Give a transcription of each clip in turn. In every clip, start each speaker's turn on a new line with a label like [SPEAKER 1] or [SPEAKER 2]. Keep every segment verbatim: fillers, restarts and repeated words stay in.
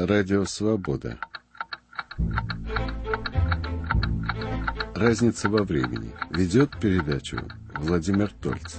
[SPEAKER 1] Радио Свобода. Разница во времени. Ведет передачу Владимир Тольц.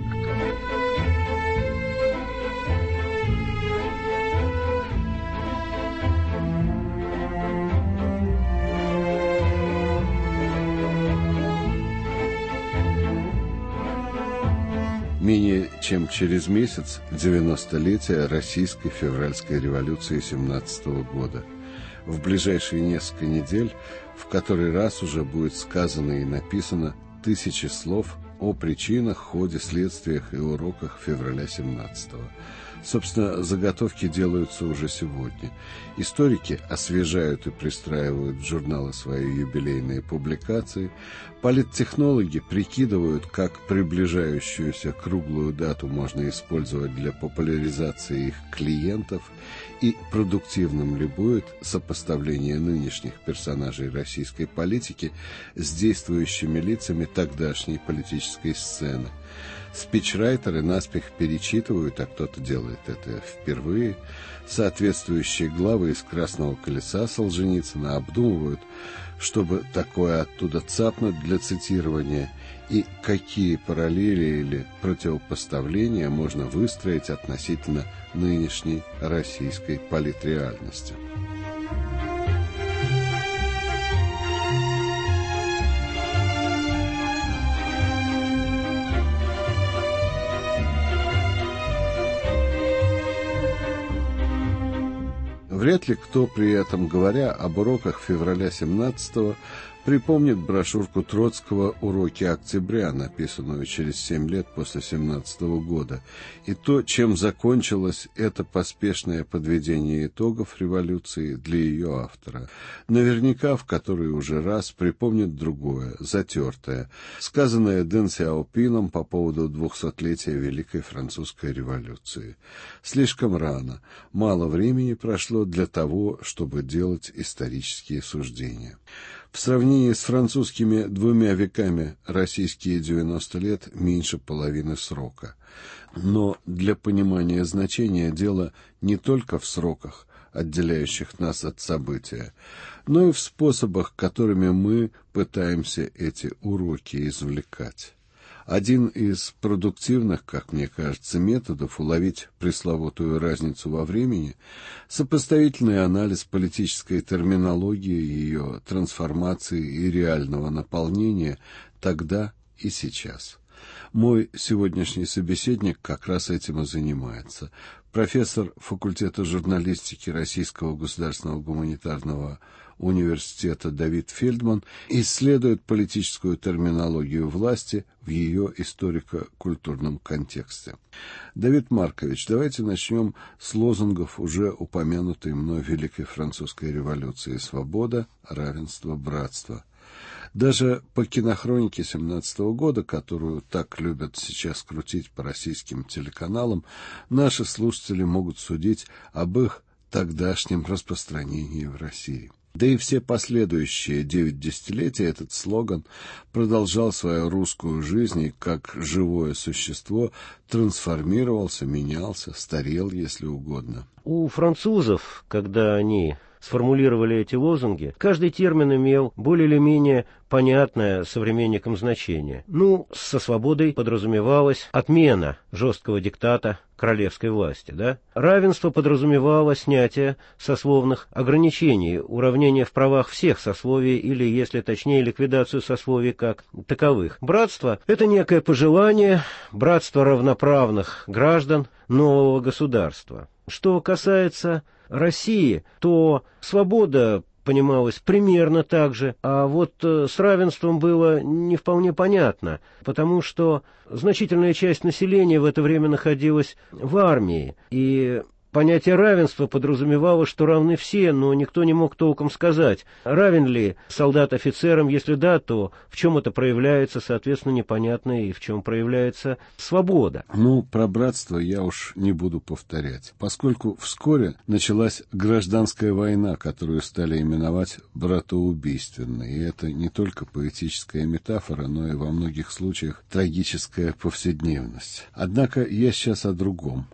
[SPEAKER 1] Менее чем через месяц девяностолетия Российской февральской революции семнадцатого года. В ближайшие несколько недель в который раз уже будет сказано и написано тысячи слов о причинах, ходе, следствиях и уроках февраля семнадцатого. Собственно, заготовки делаются уже сегодня. Историки освежают и пристраивают в журналы свои юбилейные публикации. Политтехнологи прикидывают, как приближающуюся круглую дату можно использовать для популяризации их клиентов, и продуктивным ли будет сопоставление нынешних персонажей российской политики с действующими лицами тогдашней политической сцены. Спичрайтеры наспех перечитывают, а кто-то делает это впервые, соответствующие главы из «Красного колеса» Солженицына обдумывают, чтобы такое оттуда цапнуть для цитирования, и какие параллели или противопоставления можно выстроить относительно нынешней российской политреальности. Вряд ли кто, при этом говоря об уроках февраля семнадцатого, припомнит брошюрку Троцкого «Уроки октября», написанную через семь лет после семнадцатого года, и то, чем закончилось это поспешное подведение итогов революции для ее автора. Наверняка в который уже раз припомнит другое, затертое, сказанное Дэн Сяопином по поводу двухсотлетия Великой Французской революции. Слишком рано, мало времени прошло для того, чтобы делать исторические суждения. В сравнении с французскими двумя веками российские девяносто лет меньше половины срока. Но для понимания значения дела не только в сроках, отделяющих нас от события, но и в способах, которыми мы пытаемся эти уроки извлекать. Один из продуктивных, как мне кажется, методов уловить пресловутую разницу во времени – сопоставительный анализ политической терминологии, ее трансформации и реального наполнения тогда и сейчас. Мой сегодняшний собеседник как раз этим и занимается. Профессор факультета журналистики Российского государственного гуманитарного университета Давид Фельдман исследует политическую терминологию власти в ее историко-культурном контексте. Давид Маркович, давайте начнем с лозунгов уже упомянутой мной Великой Французской революции: свобода, равенство, братство. Даже по кинохронике семнадцатого года, которую так любят сейчас крутить по российским телеканалам, наши слушатели могут судить об их тогдашнем распространении в России. Да и все последующие девять десятилетий этот слоган продолжал свою русскую жизнь и, как живое существо, трансформировался, менялся, старел, если угодно.
[SPEAKER 2] У французов, когда они сформулировали эти лозунги, каждый термин имел более или менее понятное современникам значение. Ну, со свободой подразумевалась отмена жесткого диктата королевской власти, да? Равенство подразумевало снятие сословных ограничений, уравнение в правах всех сословий или, если точнее, ликвидацию сословий как таковых. Братство – это некое пожелание, братство равноправных граждан нового государства. Что касается России, то свобода понималась примерно так же, а вот с равенством было не вполне понятно, потому что значительная часть населения в это время находилась в армии, и понятие равенства подразумевало, что равны все, но никто не мог толком сказать, равен ли солдат офицерам, если да, то в чем это проявляется, соответственно, непонятно, и в чем проявляется свобода.
[SPEAKER 1] Ну, про братство я уж не буду повторять, поскольку вскоре началась гражданская война, которую стали именовать братоубийственной, и это не только поэтическая метафора, но и во многих случаях трагическая повседневность. Однако я сейчас о другом.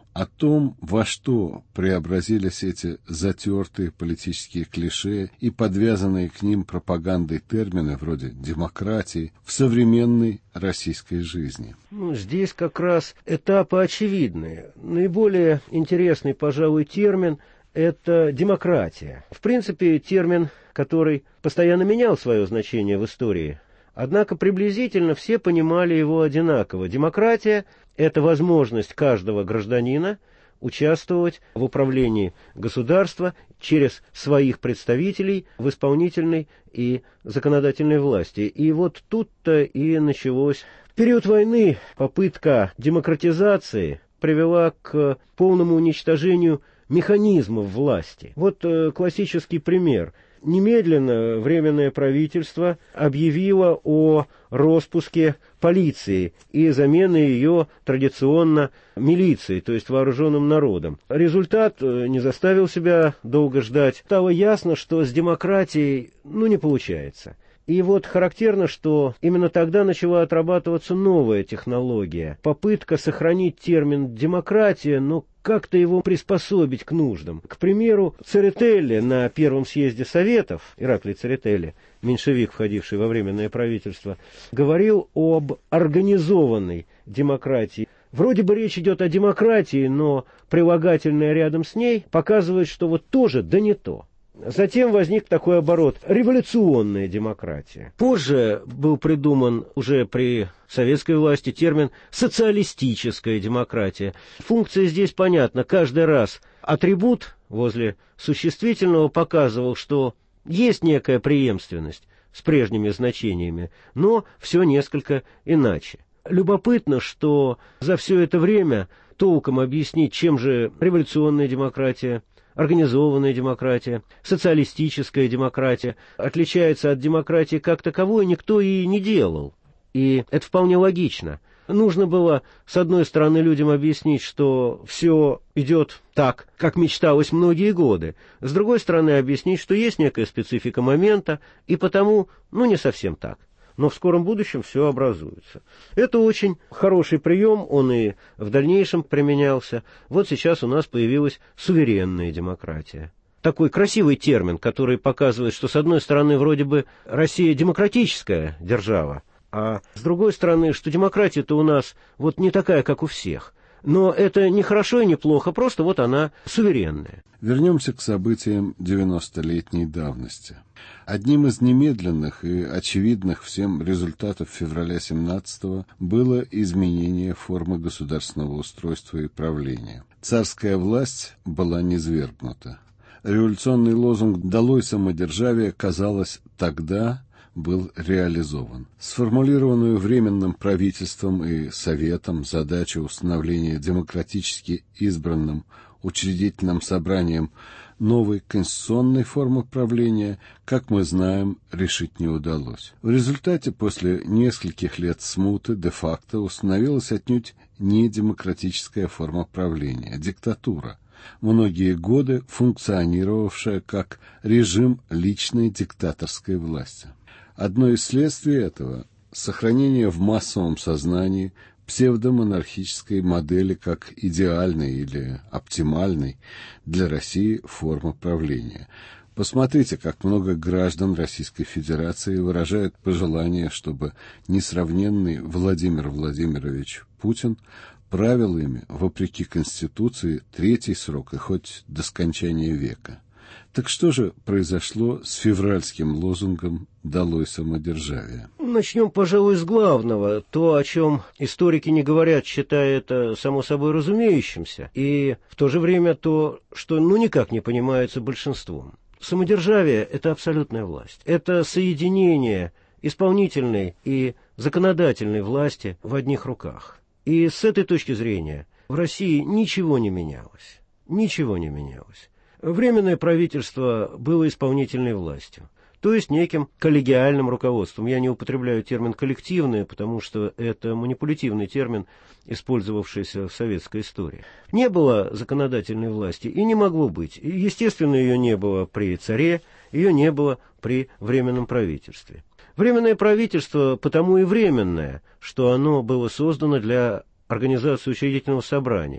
[SPEAKER 1] О том, во что преобразились эти затертые политические клише и подвязанные к ним пропагандой термины вроде демократии в современной российской жизни.
[SPEAKER 2] Ну, здесь как раз этапы очевидные. Наиболее интересный, пожалуй, термин – это демократия. В принципе, термин, который постоянно менял свое значение в истории. Однако приблизительно все понимали его одинаково. Демократия – это возможность каждого гражданина участвовать в управлении государства через своих представителей в исполнительной и законодательной власти. И вот тут-то и началось. В период войны попытка демократизации привела к полному уничтожению механизмов власти. Вот э, классический пример. Немедленно Временное правительство объявило о роспуске полиции и замене ее традиционно милицией, то есть вооруженным народом. Результат не заставил себя долго ждать. Стало ясно, что с демократией ну, не получается. И вот характерно, что именно тогда начала отрабатываться новая технология. Попытка сохранить термин «демократия», но как-то его приспособить к нуждам. К примеру, Церетели на Первом съезде Советов, Ираклий Церетели, меньшевик, входивший во Временное правительство, говорил об организованной демократии. Вроде бы речь идет о демократии, но прилагательное рядом с ней показывает, что вот тоже да не то. Затем возник такой оборот – революционная демократия. Позже был придуман уже при советской власти термин «социалистическая демократия». Функция здесь понятна. Каждый раз атрибут возле существительного показывал, что есть некая преемственность с прежними значениями, но все несколько иначе. Любопытно, что за все это время толком объяснить, чем же революционная демократия, организованная демократия, социалистическая демократия отличается от демократии как таковой, никто и не делал. И это вполне логично. Нужно было, с одной стороны, людям объяснить, что все идет так, как мечталось многие годы. С другой стороны, объяснить, что есть некая специфика момента, и потому, ну, не совсем так. Но в скором будущем все образуется. Это очень хороший прием, он и в дальнейшем применялся. Вот сейчас у нас появилась суверенная демократия. Такой красивый термин, который показывает, что с одной стороны вроде бы Россия демократическая держава, а с другой стороны, что демократия-то у нас вот не такая, как у всех. Но это не хорошо и не плохо, просто вот она суверенная.
[SPEAKER 1] Вернемся к событиям девяностолетней давности. Одним из немедленных и очевидных всем результатов февраля семнадцатого было изменение формы государственного устройства и правления. Царская власть была низвергнута. Революционный лозунг «Долой самодержавие», казалось, тогда был реализован. Сформулированную Временным правительством и Советом задачу установления демократически избранным учредительным собранием новой конституционной формы правления, как мы знаем, решить не удалось. В результате, после нескольких лет смуты, де-факто установилась отнюдь не демократическая форма правления, диктатура, многие годы функционировавшая как режим личной диктаторской власти. Одно из следствий этого – сохранение в массовом сознании псевдомонархической модели как идеальной или оптимальной для России формы правления. Посмотрите, как много граждан Российской Федерации выражают пожелание, чтобы несравненный Владимир Владимирович Путин правил ими, вопреки Конституции, третий срок и хоть до скончания века. Так что же произошло с февральским лозунгом «Долой самодержавие»?
[SPEAKER 2] Начнем, пожалуй, с главного. То, о чем историки не говорят, считая это само собой разумеющимся, и в то же время то, что ну никак не понимается большинством. Самодержавие – это абсолютная власть. Это соединение исполнительной и законодательной власти в одних руках. И с этой точки зрения в России ничего не менялось. Ничего не менялось. Временное правительство было исполнительной властью, то есть неким коллегиальным руководством. Я не употребляю термин «коллективное», потому что это манипулятивный термин, использовавшийся в советской истории. Не было законодательной власти и не могло быть. Естественно, ее не было при царе, ее не было при Временном правительстве. Временное правительство потому и временное, что оно было создано для организации учредительного собрания.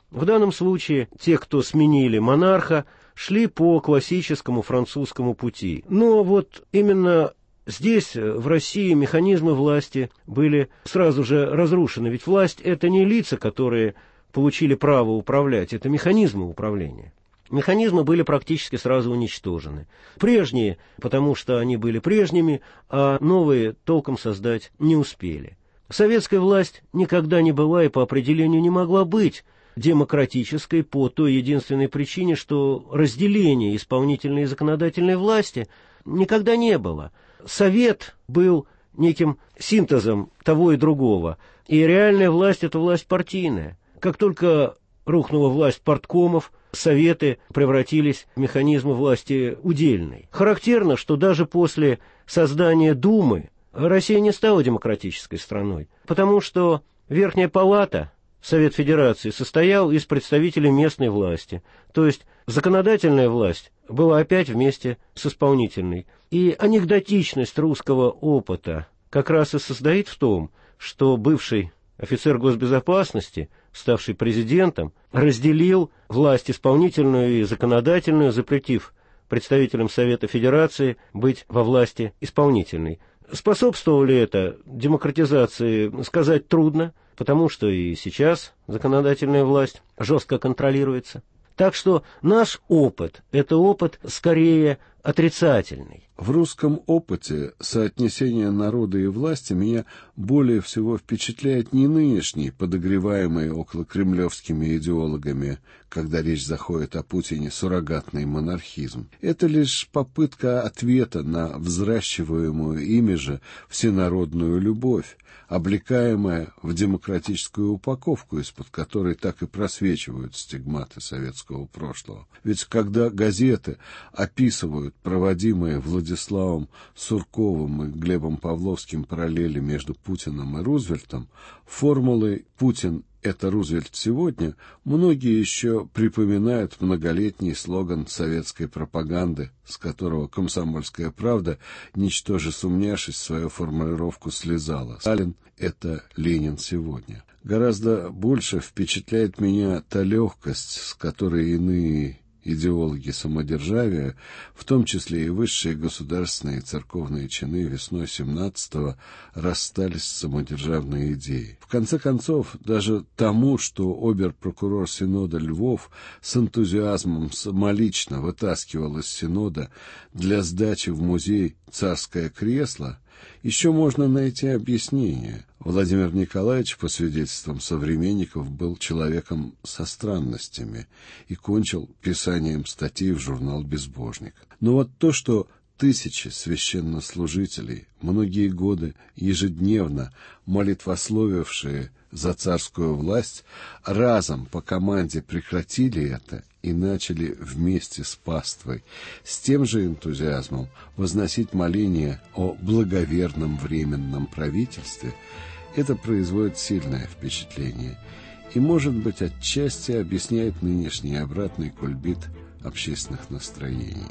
[SPEAKER 2] В данном случае те, кто сменили монарха, шли по классическому французскому пути. Но вот именно здесь, в России, механизмы власти были сразу же разрушены. Ведь власть — это не лица, которые получили право управлять, это механизмы управления. Механизмы были практически сразу уничтожены. Прежние, потому что они были прежними, а новые толком создать не успели. Советская власть никогда не была и по определению не могла быть демократической по той единственной причине, что разделения исполнительной и законодательной власти никогда не было. Совет был неким синтезом того и другого, и реальная власть — это власть партийная. Как только рухнула власть парткомов, советы превратились в механизмы власти удельной. Характерно, что даже после создания Думы Россия не стала демократической страной, потому что Верхняя Палата, Совет Федерации, состоял из представителей местной власти, то есть законодательная власть была опять вместе с исполнительной. И анекдотичность русского опыта как раз и состоит в том, что бывший офицер госбезопасности, ставший президентом, разделил власть исполнительную и законодательную, запретив представителям Совета Федерации быть во власти исполнительной. Способствовало ли это демократизации, сказать трудно, потому что и сейчас законодательная власть жестко контролируется. Так что наш опыт – это опыт скорее отрицательный.
[SPEAKER 1] В русском опыте соотнесение народа и власти меня более всего впечатляет не нынешний, подогреваемый околокремлевскими идеологами, когда речь заходит о Путине, суррогатный монархизм. Это лишь попытка ответа на взращиваемую ими же всенародную любовь, облекаемая в демократическую упаковку, из-под которой так и просвечивают стигматы советского прошлого. Ведь когда газеты описывают проводимые Владиславом Сурковым и Глебом Павловским параллели между Путиным и Рузвельтом, формулой «Путин – это Рузвельт сегодня» многие еще припоминают многолетний слоган советской пропаганды, с которого «Комсомольская правда», ничтоже сумняшись, свою формулировку слезала. «Сталин – это Ленин сегодня». Гораздо больше впечатляет меня та легкость, с которой иные идеологи самодержавия, в том числе и высшие государственные и церковные чины, весной семнадцатого расстались с самодержавной идеей. В конце концов, даже тому, что обер-прокурор Синода Львов с энтузиазмом самолично вытаскивал из Синода для сдачи в музей царское кресло, еще можно найти объяснение. Владимир Николаевич, по свидетельствам современников, был человеком со странностями и кончил писанием статей в журнал «Безбожник». Но вот то, что тысячи священнослужителей, многие годы ежедневно молитвословившие за царскую власть, разом по команде прекратили это и начали вместе с паствой с тем же энтузиазмом возносить моления о благоверном временном правительстве, это производит сильное впечатление и, может быть, отчасти объясняет нынешний обратный кульбит общественных настроений.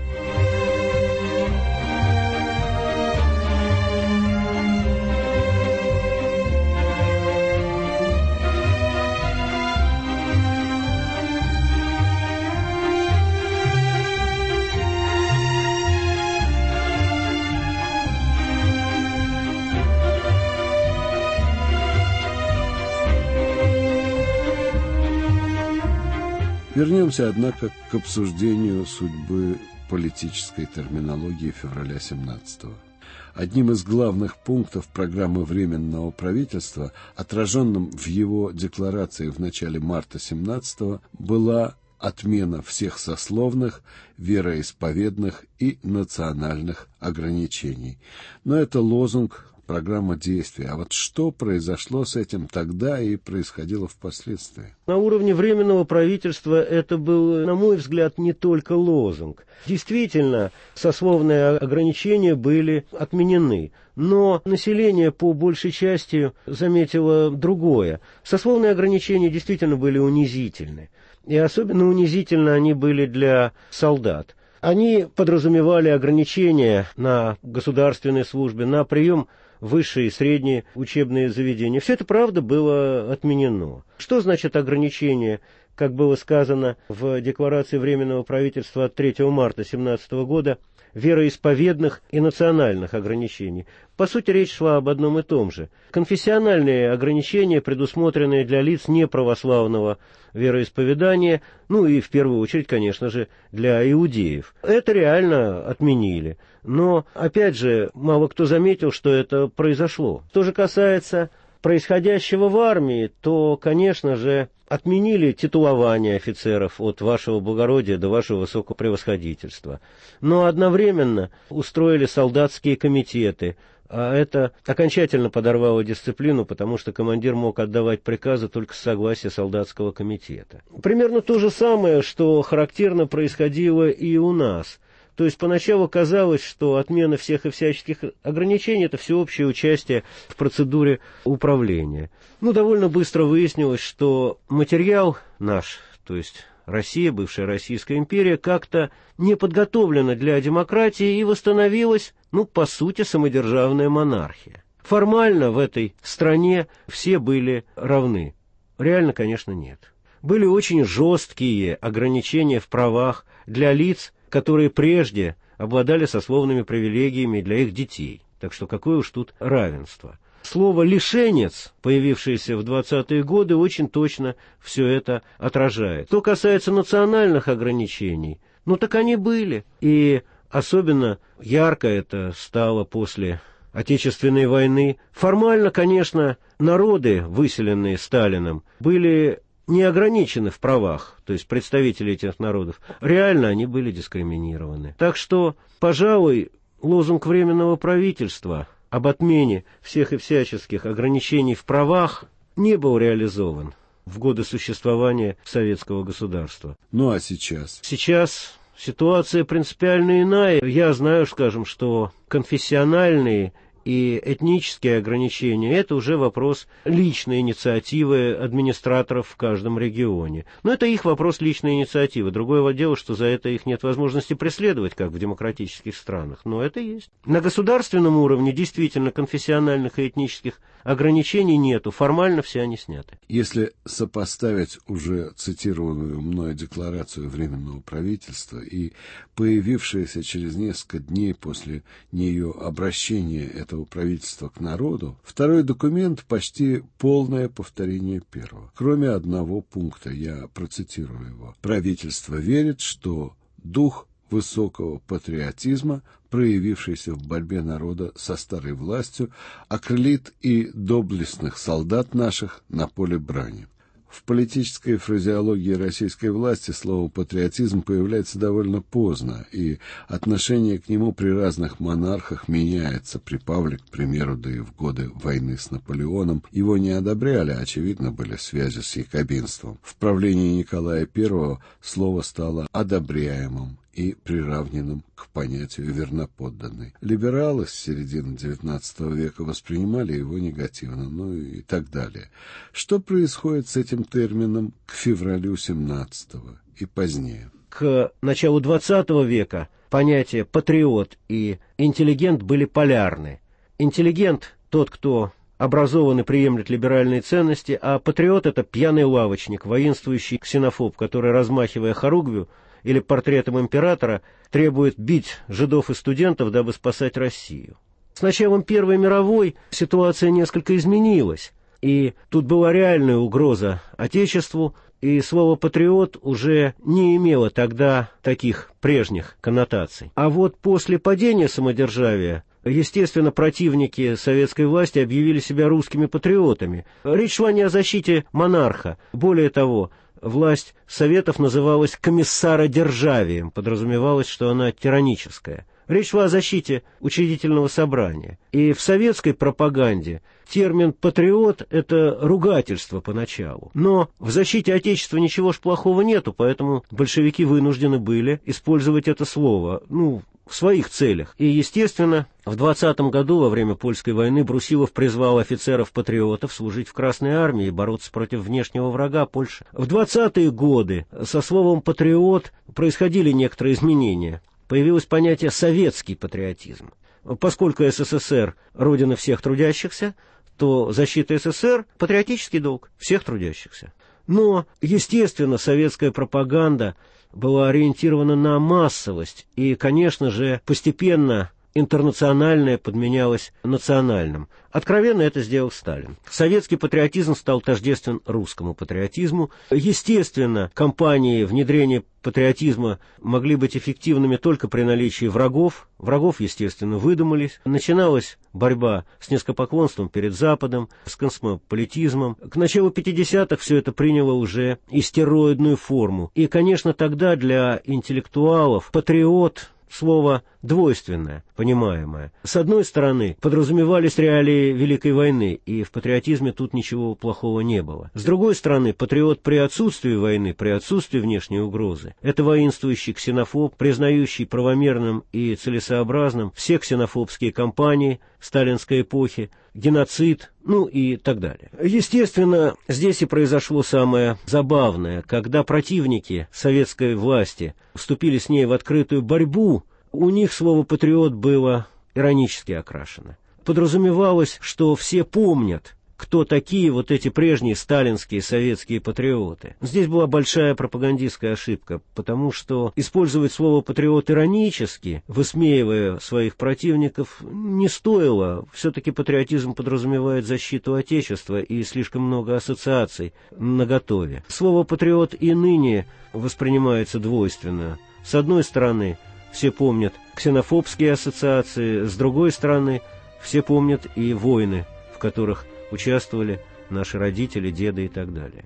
[SPEAKER 1] Вернемся, однако, к обсуждению судьбы политической терминологии февраля семнадцатого. Одним из главных пунктов программы Временного правительства, отраженным в его декларации в начале марта семнадцатого, была отмена всех сословных, вероисповедных и национальных ограничений. Но это лозунг, программа действий. А вот что произошло с этим тогда и происходило впоследствии?
[SPEAKER 2] На уровне Временного правительства это был, на мой взгляд, не только лозунг. Действительно, сословные ограничения были отменены. Но население по большей части заметило другое. Сословные ограничения действительно были унизительны. И особенно унизительно они были для солдат. Они подразумевали ограничения на государственной службе, на прием высшие и средние учебные заведения. Все это, правда, было отменено. Что значит ограничение? Как было сказано в декларации Временного правительства от третьего марта две тысячи семнадцатого года, вероисповедных и национальных ограничений. По сути, речь шла об одном и том же. Конфессиональные ограничения, предусмотренные для лиц неправославного вероисповедания, ну и в первую очередь, конечно же, для иудеев. Это реально отменили. Но, опять же, мало кто заметил, что это произошло. Что же касается происходящего в армии, то, конечно же, отменили титулование офицеров от вашего благородия до вашего высокопревосходительства. Но одновременно устроили солдатские комитеты, а это окончательно подорвало дисциплину, потому что командир мог отдавать приказы только с согласия солдатского комитета. Примерно то же самое, что характерно происходило и у нас. То есть поначалу казалось, что отмена всех и всяческих ограничений – это всеобщее участие в процедуре управления. Ну, довольно быстро выяснилось, что материал наш, то есть Россия, бывшая Российская империя, как-то не подготовлена для демократии и восстановилась, ну, по сути, самодержавная монархия. Формально в этой стране все были равны. Реально, конечно, нет. Были очень жесткие ограничения в правах для лиц, которые прежде обладали сословными привилегиями для их детей. Так что какое уж тут равенство. Слово «лишенец», появившееся в двадцатые годы, очень точно все это отражает. Что касается национальных ограничений, ну так они были. И особенно ярко это стало после Отечественной войны. Формально, конечно, народы, выселенные Сталиным, были не ограничены в правах, то есть представители этих народов. Реально они были дискриминированы. Так что, пожалуй, лозунг Временного правительства об отмене всех и всяческих ограничений в правах не был реализован в годы существования советского государства.
[SPEAKER 1] Ну а сейчас?
[SPEAKER 2] Сейчас ситуация принципиально иная. Я знаю, скажем, что конфессиональные и этнические ограничения – это уже вопрос личной инициативы администраторов в каждом регионе. Но это их вопрос личной инициативы. Другое дело, что за это их нет возможности преследовать, как в демократических странах. Но это есть. На государственном уровне действительно конфессиональных и этнических ограничений нету. Формально все они сняты.
[SPEAKER 1] Если сопоставить уже цитированную мной декларацию Временного правительства и появившееся через несколько дней после нее обращение этого правительства к народу, второй документ почти полное повторение первого. Кроме одного пункта, я процитирую его. Правительство верит, что дух высокого патриотизма, проявившийся в борьбе народа со старой властью, окрылит и доблестных солдат наших на поле брани. В политической фразеологии российской власти слово «патриотизм» появляется довольно поздно, и отношение к нему при разных монархах меняется. При Павле, к примеру, да и в годы войны с Наполеоном его не одобряли, очевидно, были связи с якобинством. В правлении Николая Первого слово стало одобряемым и приравненным к понятию «верноподданный». Либералы с середины девятнадцатого века воспринимали его негативно, ну и так далее. Что происходит с этим термином к февралю семнадцатого и позднее?
[SPEAKER 2] К началу двадцатого века понятия «патриот» и «интеллигент» были полярны. Интеллигент – тот, кто образован и приемлет либеральные ценности, а патриот – это пьяный лавочник, воинствующий ксенофоб, который, размахивая хоругвью или портретом императора, требует бить жидов и студентов, дабы спасать Россию. С началом Первой мировой ситуация несколько изменилась, и тут была реальная угроза Отечеству, и слово «патриот» уже не имело тогда таких прежних коннотаций. А вот после падения самодержавия, естественно, противники советской власти объявили себя русскими патриотами. Речь шла не о защите монарха. Более того, власть Советов называлась комиссародержавием, подразумевалось, что она тираническая. Речь шла о защите учредительного собрания. И в советской пропаганде термин «патриот» — это ругательство поначалу. Но в защите Отечества ничего ж плохого нету, поэтому большевики вынуждены были использовать это слово, ну, в своих целях. И, естественно, в двадцатом году, во время Польской войны, Брусилов призвал офицеров-патриотов служить в Красной армии и бороться против внешнего врага Польши. В двадцатые годы со словом «патриот» происходили некоторые изменения. Появилось понятие «советский патриотизм». поскольку СССР – родина всех трудящихся, то защита СССР – патриотический долг всех трудящихся. Но, естественно, советская пропаганда была ориентирована на массовость, и, конечно же, постепенно интернациональное подменялось национальным. Откровенно это сделал Сталин. Советский патриотизм стал тождествен русскому патриотизму. Естественно, кампании внедрения патриотизма могли быть эффективными только при наличии врагов. Врагов, естественно, выдумались. Начиналась борьба с низкопоклонством перед Западом, с космополитизмом. К началу пятидесятых все это приняло уже истероидную форму. И, конечно, тогда для интеллектуалов патриот — слово двойственное, понимаемое. С одной стороны, подразумевались реалии Великой войны, и в патриотизме тут ничего плохого не было. С другой стороны, патриот при отсутствии войны, при отсутствии внешней угрозы — это воинствующий ксенофоб, признающий правомерным и целесообразным все ксенофобские кампании сталинской эпохи, геноцид, ну и так далее. Естественно, здесь и произошло самое забавное, когда противники советской власти вступили с ней в открытую борьбу. У них слово «патриот» было иронически окрашено. Подразумевалось, что все помнят, кто такие вот эти прежние сталинские советские патриоты. Здесь была большая пропагандистская ошибка, потому что использовать слово «патриот» иронически, высмеивая своих противников, не стоило. Все-таки патриотизм подразумевает защиту Отечества и слишком много ассоциаций наготове. Слово «патриот» и ныне воспринимается двойственно. С одной стороны, все помнят ксенофобские ассоциации, с другой стороны, все помнят и войны, в которых участвовали наши родители, деды и так далее.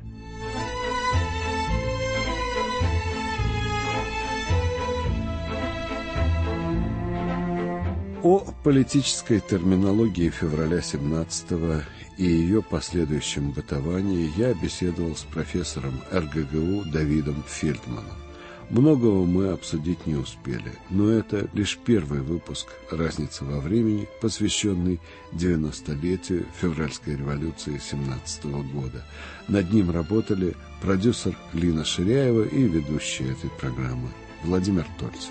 [SPEAKER 1] О политической терминологии февраля семнадцатого и ее последующем бытовании я беседовал с профессором эр гэ гэ у Давидом Фельдманом. Многого мы обсудить не успели, но это лишь первый выпуск «Разница во времени», посвященный девяностолетию февральской революции семнадцатого года. Над ним работали продюсер Лина Ширяева и ведущий этой программы Владимир Тольцев.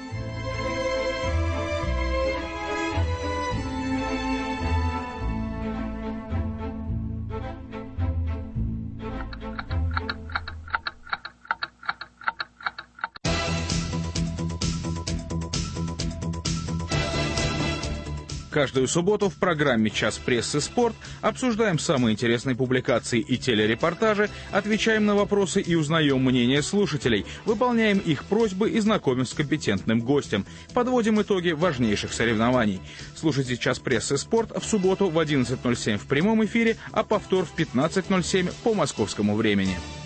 [SPEAKER 3] Каждую субботу в программе «Час прессы. Спорт» обсуждаем самые интересные публикации и телерепортажи, отвечаем на вопросы и узнаем мнение слушателей, выполняем их просьбы и знакомим с компетентным гостем, подводим итоги важнейших соревнований. Слушайте «Час прессы. Спорт» в субботу в одиннадцать ноль семь в прямом эфире, а повтор в пятнадцать ноль семь по московскому времени.